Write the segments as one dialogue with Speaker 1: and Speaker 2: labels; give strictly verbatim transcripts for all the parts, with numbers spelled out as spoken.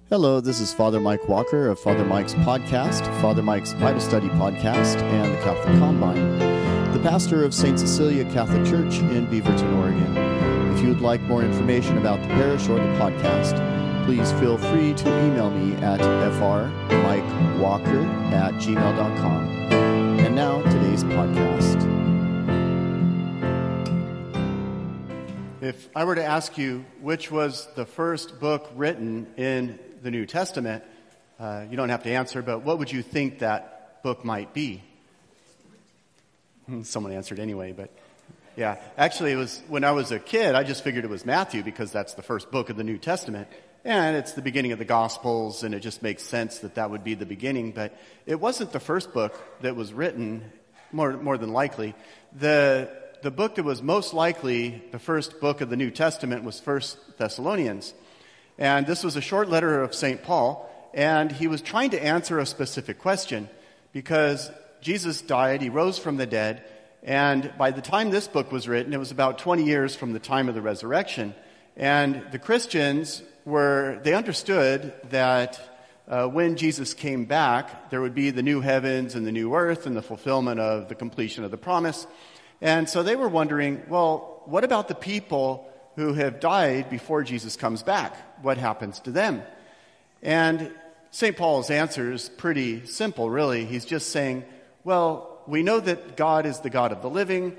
Speaker 1: Hello, this is Father Mike Walker of Father Mike's podcast, Father Mike's Bible Study podcast, and the Catholic Combine, the pastor of Saint Cecilia Catholic Church in Beaverton, Oregon. If you would like more information about the parish or the podcast, please feel free to email me at frmikewalker at gmail dot com. And now, today's podcast. If I were to ask you which was the first book written in the New Testament, uh, you don't have to answer, but what would you think that book might be? Someone answered anyway, but yeah. Actually, it was when I was a kid, I just figured it was Matthew because that's the first book of the New Testament. And it's the beginning of the Gospels, and it just makes sense that that would be the beginning. But it wasn't the first book that was written, more more than likely. The the book that was most likely the first book of the New Testament was First Thessalonians. And this was a short letter of Saint Paul, and he was trying to answer a specific question because Jesus died, he rose from the dead, and by the time this book was written, it was about twenty years from the time of the resurrection. And the Christians were, they understood that uh, when Jesus came back, there would be the new heavens and the new earth and the fulfillment of the completion of the promise. And so they were wondering, well, what about the people who have died before Jesus comes back? What happens to them? And Saint Paul's answer is pretty simple, really. He's just saying, well, we know that God is the God of the living,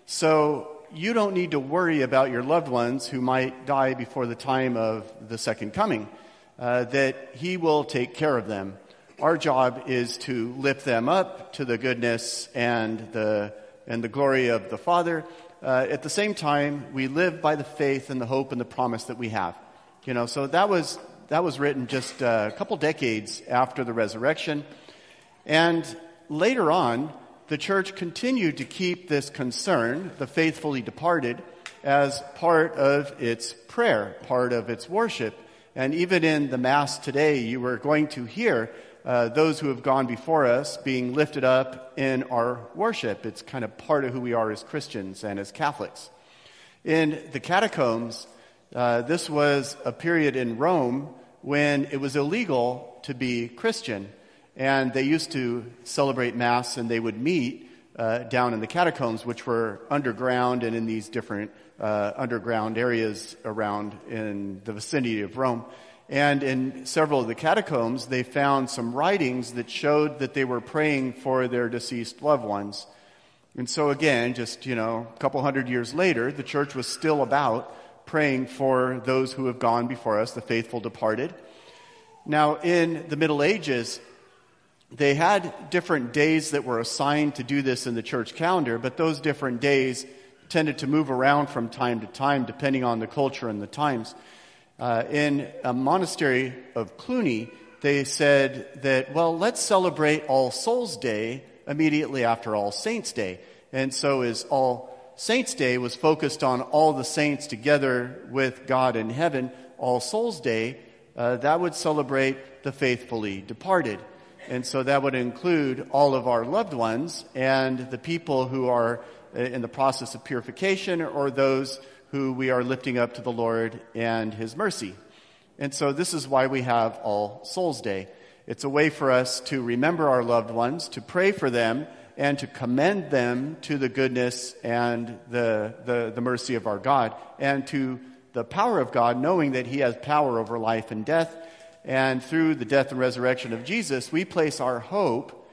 Speaker 1: so you don't need to worry about your loved ones who might die before the time of the second coming, uh, that he will take care of them. Our job is to lift them up to the goodness and the and the glory of the Father. Uh, at the same time, we live by the faith and the hope and the promise that we have. You know, so that was that was written just a couple decades after the resurrection. And later on, the church continued to keep this concern, the faithfully departed, as part of its prayer, part of its worship. And even in the Mass today, you were going to hear uh, those who have gone before us being lifted up in our worship. It's kind of part of who we are as Christians and as Catholics. In the catacombs, uh, this was a period in Rome when it was illegal to be Christian. And they used to celebrate Mass, and they would meet uh, down in the catacombs, which were underground and in these different uh, underground areas around in the vicinity of Rome. And in several of the catacombs, they found some writings that showed that they were praying for their deceased loved ones. And so again, just, you know, a couple hundred years later, the church was still about praying for those who have gone before us, the faithful departed. Now, in the Middle Ages, they had different days that were assigned to do this in the church calendar, but those different days tended to move around from time to time, depending on the culture and the times. Uh, in a monastery of Cluny, they said that, well, let's celebrate All Souls Day immediately after All Saints Day. And so as All Saints Day was focused on all the saints together with God in heaven, All Souls Day, uh, that would celebrate the faithfully departed. And so that would include all of our loved ones and the people who are in the process of purification or those who we are lifting up to the Lord and His mercy. And so this is why we have All Souls Day. It's a way for us to remember our loved ones, to pray for them, and to commend them to the goodness and the, the, the mercy of our God, and to the power of God, knowing that He has power over life and death. And through the death and resurrection of Jesus, we place our hope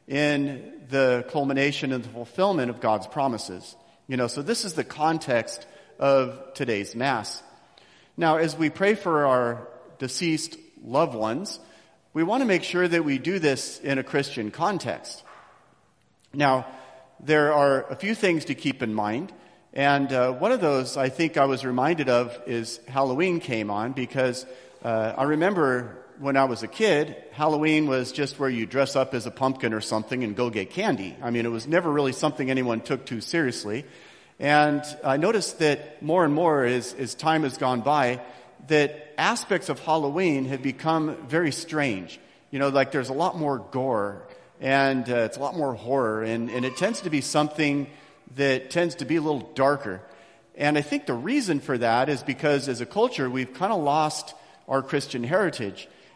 Speaker 1: in the culmination and the fulfillment of God's promises. You know, so this is the context of today's Mass. Now, as we pray for our deceased loved ones, we want to make sure that we do this in a Christian context. Now, there are a few things to keep in mind, and uh, one of those I think I was reminded of is Halloween came on, because uh, I remember when I was a kid, Halloween was just where you dress up as a pumpkin or something and go get candy. I mean, it was never really something anyone took too seriously. And I noticed that more and more as, as time has gone by, that aspects of Halloween have become very strange. You know, like there's a lot more gore, and uh, it's a lot more horror, and, and it tends to be something that tends to be a little darker. And I think the reason for that is because as a culture, we've kind of lost our Christian heritage.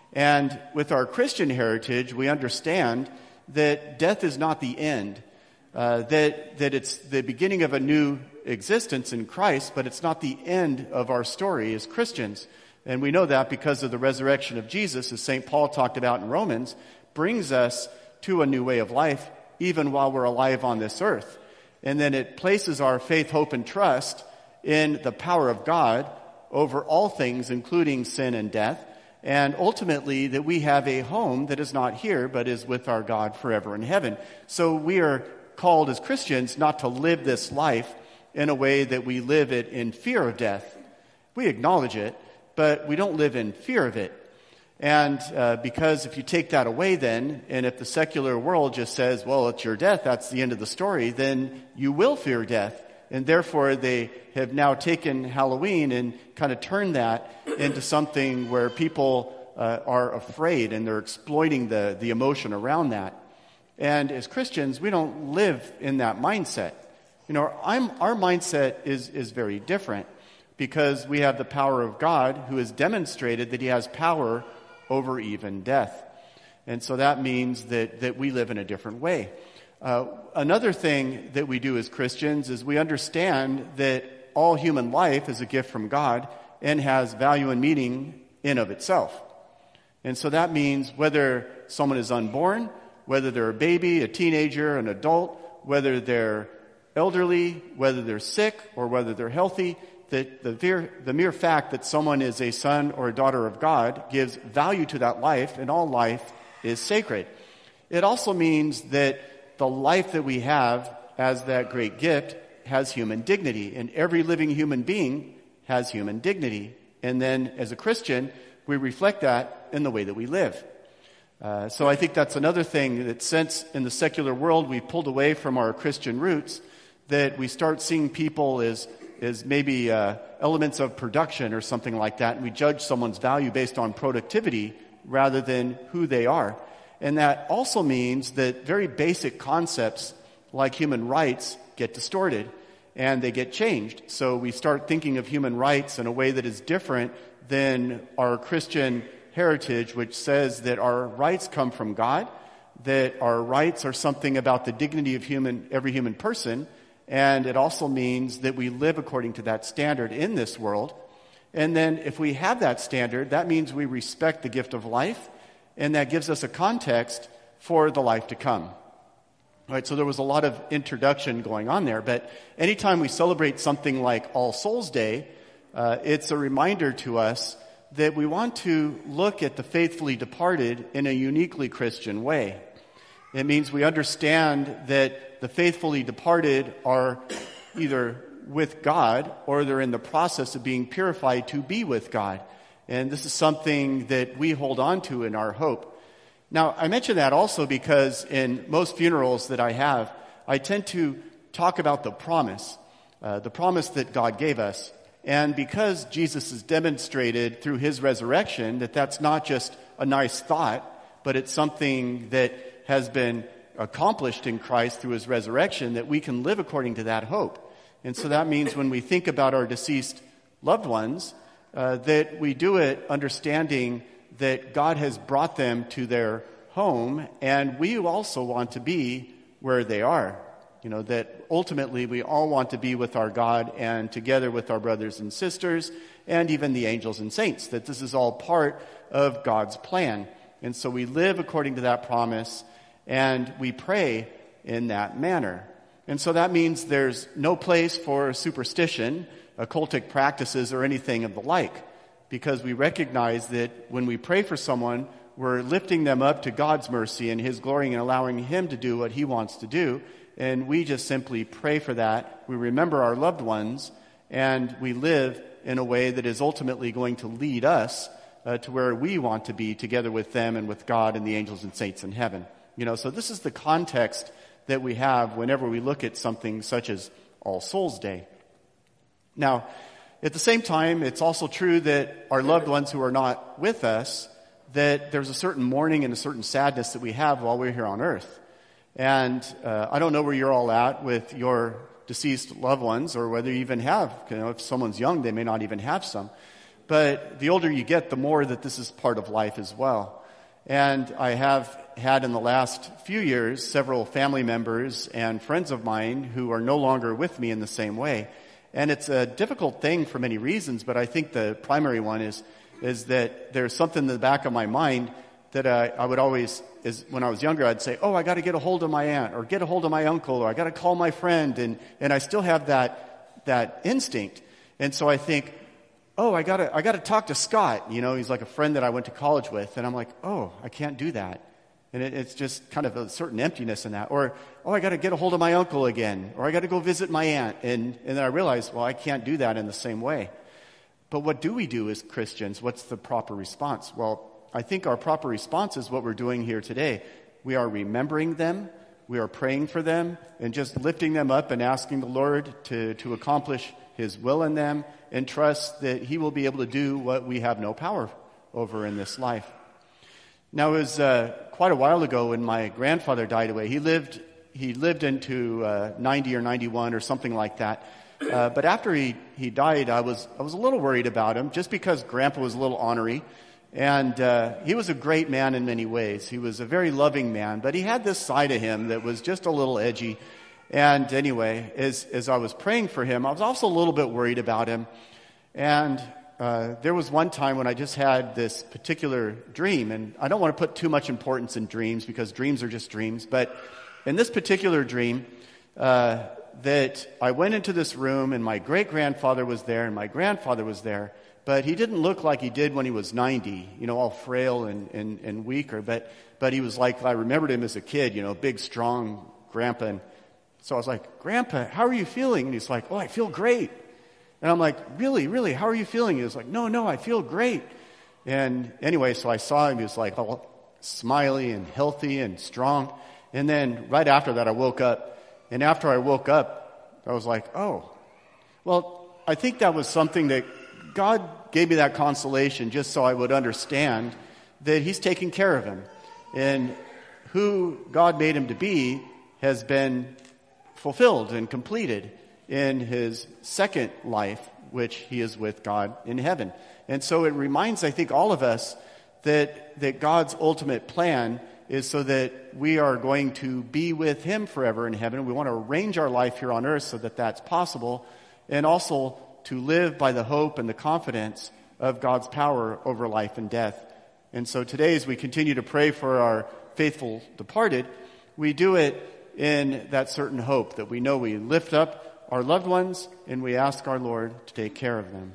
Speaker 1: And with our Christian heritage, we understand that death is not the end, uh, that, that it's the beginning of a new existence in Christ, but it's not the end of our story as Christians. And we know that because of the resurrection of Jesus, as Saint Paul talked about in Romans, brings us to a new way of life, even while we're alive on this earth. And then it places our faith, hope, and trust in the power of God over all things, including sin and death, and ultimately that we have a home that is not here, but is with our God forever in heaven. So we are called as Christians not to live this life in a way that we live it in fear of death. We acknowledge it, but we don't live in fear of it. And uh, because if you take that away then, and if the secular world just says, well, it's your death, that's the end of the story, then you will fear death. And therefore they have now taken Halloween and kind of turned that into something where people uh, are afraid and they're exploiting the, the emotion around that. And as Christians, we don't live in that mindset. You know, I'm, our mindset is, is very different because we have the power of God who has demonstrated that he has power over even death. And so that means that, that we live in a different way. Uh, another thing that we do as Christians is we understand that all human life is a gift from God and has value and meaning in of itself. And so that means whether someone is unborn, whether they're a baby, a teenager, an adult, whether they're elderly, whether they're sick, or whether they're healthy, that the mere, the mere fact that someone is a son or a daughter of God gives value to that life, and all life is sacred. It also means that the life that we have as that great gift has human dignity, and every living human being has human dignity. And then as a Christian, we reflect that in the way that we live. Uh, so I think that's another thing that since in the secular world we pulled away from our Christian roots, that we start seeing people as is maybe uh, elements of production or something like that, and we judge someone's value based on productivity rather than who they are. And that also means that very basic concepts like human rights get distorted and they get changed. So we start thinking of human rights in a way that is different than our Christian heritage, which says that our rights come from God, that our rights are something about the dignity of human every human person. And it also means that we live according to that standard in this world. And then if we have that standard, that means we respect the gift of life, and that gives us a context for the life to come. All right, so there was a lot of introduction going on there, but anytime we celebrate something like All Souls Day, uh, it's a reminder to us that we want to look at the faithfully departed in a uniquely Christian way. It means we understand that the faithfully departed are either with God or they're in the process of being purified to be with God. And this is something that we hold on to in our hope. Now, I mention that also because in most funerals that I have, I tend to talk about the promise, uh, the promise that God gave us. And because Jesus has demonstrated through his resurrection that that's not just a nice thought, but it's something that has been accomplished in Christ through his resurrection, that we can live according to that hope. And so that means when we think about our deceased loved ones, uh, that we do it understanding that God has brought them to their home, and we also want to be where they are. You know, that ultimately we all want to be with our God and together with our brothers and sisters and even the angels and saints, that this is all part of God's plan. And so we live according to that promise, and we pray in that manner. And so that means there's no place for superstition, occultic practices, or anything of the like, because we recognize that when we pray for someone, we're lifting them up to God's mercy and his glory and allowing him to do what he wants to do. And we just simply pray for that. We remember our loved ones, and we live in a way that is ultimately going to lead us uh, to where we want to be together with them and with God and the angels and saints in heaven. You know, so this is the context that we have whenever we look at something such as All Souls Day. Now, at the same time, it's also true that our loved ones who are not with us, that there's a certain mourning and a certain sadness that we have while we're here on earth. And uh, I don't know where you're all at with your deceased loved ones, or whether you even have, you know, if someone's young, they may not even have some. But the older you get, the more that this is part of life as well. And I have had in the last few years several family members and friends of mine who are no longer with me in the same way. And it's a difficult thing for many reasons, but I think the primary one is is that there's something in the back of my mind that I, I would always, is when I was younger, I'd say, oh, I got to get a hold of my aunt, or get a hold of my uncle, or I got to call my friend, and and I still have that that instinct. And so I think, oh, I got to I got to talk to Scott. You know, he's like a friend that I went to college with, and I'm like, oh, I can't do that. And it, it's just kind of a certain emptiness in that. Or, oh, I got to get a hold of my uncle again, or I got to go visit my aunt. And and then I realized, well, I can't do that in the same way. But what do we do as Christians? What's the proper response? Well, I think our proper response is what we're doing here today. We are remembering them, we are praying for them, and just lifting them up and asking the Lord to, to accomplish His will in them, and trust that He will be able to do what we have no power over in this life. Now, it was uh, quite a while ago when my grandfather died away. He lived he lived into uh, ninety or ninety-one or something like that. Uh, but after he, he died, I was I was a little worried about him, just because Grandpa was a little ornery. And uh, he was a great man in many ways. He was a very loving man, but he had this side of him that was just a little edgy. And anyway, as as I was praying for him, I was also a little bit worried about him. And uh, there was one time when I just had this particular dream, and I don't want to put too much importance in dreams because dreams are just dreams. But in this particular dream, uh, that I went into this room, and my great-grandfather was there, and my grandfather was there. But he didn't look like he did when he was ninety, you know, all frail and, and, and weaker. But but he was like, I remembered him as a kid, you know, big, strong grandpa. And so I was like, Grandpa, how are you feeling? And he's like, oh, I feel great. And I'm like, really, really, how are you feeling? He was like, no, no, I feel great. And anyway, so I saw him. He was like all smiley and healthy and strong. And then right after that, I woke up. And after I woke up, I was like, oh, well, I think that was something that God gave me, that consolation, just so I would understand that He's taking care of him. And who God made him to be has been fulfilled and completed in his second life, which he is with God in heaven. And so it reminds, I think, all of us that that God's ultimate plan is so that we are going to be with Him forever in heaven. We want to arrange our life here on earth so that that's possible, and also to live by the hope and the confidence of God's power over life and death. And so today, as we continue to pray for our faithful departed, we do it in that certain hope that we know we lift up our loved ones and we ask our Lord to take care of them.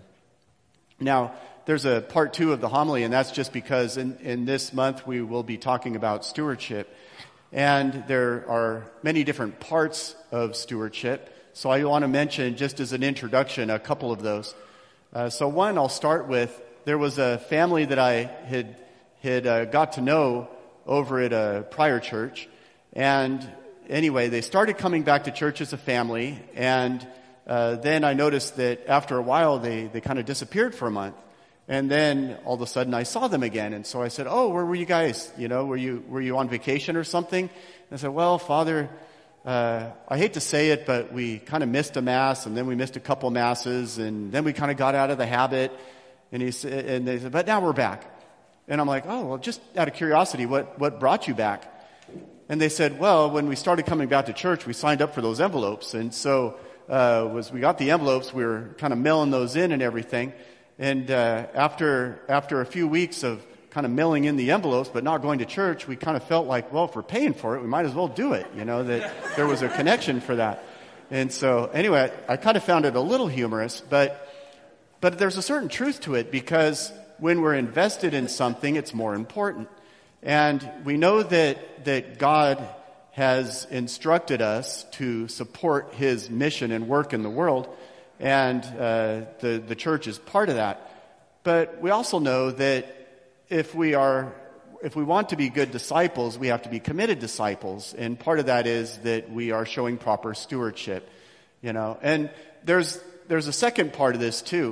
Speaker 1: Now, there's a part two of the homily, and that's just because in, in this month we will be talking about stewardship. And there are many different parts of stewardship. So I want to mention, just as an introduction, a couple of those. Uh, so one, I'll start with, there was a family that I had had uh, got to know over at a prior church. And anyway, they started coming back to church as a family. And uh, then I noticed that after a while, they, they kind of disappeared for a month. And then all of a sudden I saw them again. And so I said, oh, where were you guys? You know, were you were you on vacation or something? And I said, well, Father, Uh, I hate to say it, but we kind of missed a mass, and then we missed a couple masses, and then we kind of got out of the habit. And he said, and they said, but now we're back. And I'm like, oh, well, just out of curiosity, what what brought you back? And they said, well, when we started coming back to church, we signed up for those envelopes, and so uh, was we got the envelopes, we were kind of mailing those in and everything. And uh, after after a few weeks of kind of mailing in the envelopes, but not going to church, we kind of felt like, well, if we're paying for it, we might as well do it, you know, that there was a connection for that. And so, anyway, I kind of found it a little humorous, but but there's a certain truth to it, because when we're invested in something, it's more important. And we know that that God has instructed us to support His mission and work in the world, and uh, the, the church is part of that. But we also know that If we are, if we want to be good disciples, we have to be committed disciples, and part of that is that we are showing proper stewardship, you know. And there's there's a second part of this too,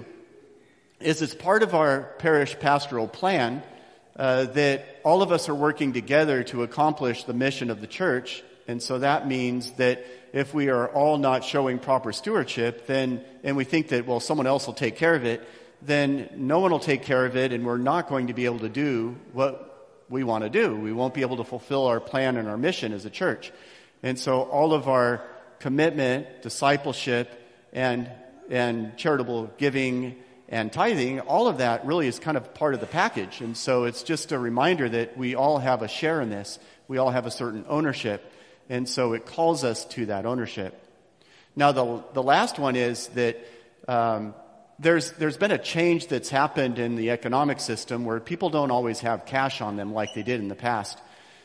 Speaker 1: is it's part of our parish pastoral plan uh, that all of us are working together to accomplish the mission of the church, and so that means that if we are all not showing proper stewardship, then and we think that, well, someone else will take care of it, then no one will take care of it, and we're not going to be able to do what we want to do. We won't be able to fulfill our plan and our mission as a church. And so all of our commitment, discipleship, and and charitable giving and tithing, all of that really is kind of part of the package. And so it's just a reminder that we all have a share in this. We all have a certain ownership. And so it calls us to that ownership. Now, the the last one is that um, there's there's been a change that's happened in the economic system where people don't always have cash on them like they did in the past.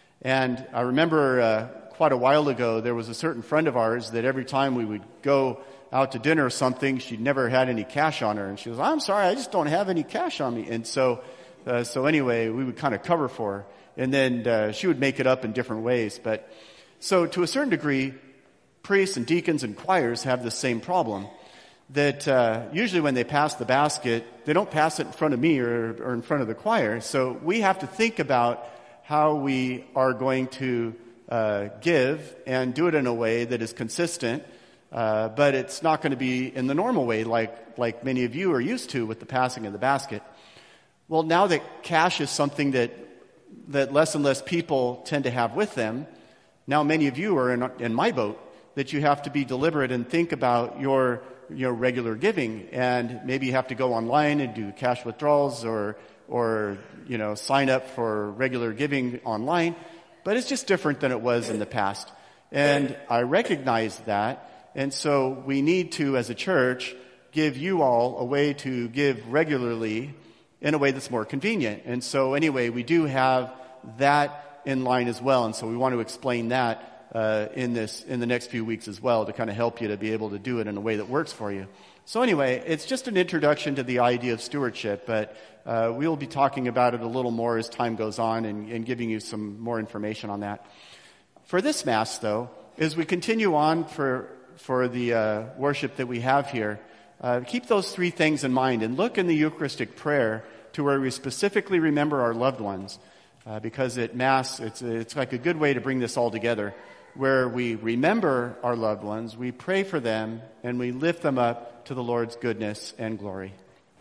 Speaker 1: And I remember uh, quite a while ago, there was a certain friend of ours that every time we would go out to dinner or something, she never had any cash on her. And she was, I'm sorry, I just don't have any cash on me. And so, uh, so anyway, we would kind of cover for her. And then uh, she would make it up in different ways. But so to a certain degree, priests and deacons and choirs have the same problem. That uh, usually when they pass the basket, they don't pass it in front of me or, or in front of the choir. So we have to think about how we are going to uh, give and do it in a way that is consistent. Uh, but it's not going to be in the normal way like like many of you are used to with the passing of the basket. Well, now that cash is something that that less and less people tend to have with them, now many of you are in, in my boat, that you have to be deliberate and think about your your regular giving. And maybe you have to go online and do cash withdrawals or or you know sign up for regular giving online. But it's just different than it was in the past. And I recognize that. And so we need to, as a church, give you all a way to give regularly in a way that's more convenient. And so anyway, we do have that in line as well. And so we want to explain that uh, in this in the next few weeks as well to kind of help you to be able to do it in a way that works for you. So anyway, it's just an introduction to the idea of stewardship, but uh, we'll be talking about it a little more as time goes on and, and giving you some more information on that. For this Mass, though, as we continue on for for the uh, worship that we have here, uh, keep those three things in mind and look in the Eucharistic prayer to where we specifically remember our loved ones, uh, because at Mass, it's, it's like a good way to bring this all together, where we remember our loved ones, we pray for them, and we lift them up to the Lord's goodness and glory.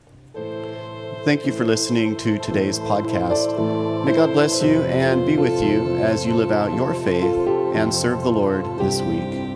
Speaker 1: Thank you for listening to today's podcast. May God bless you and be with you as you live out your faith and serve the Lord this week.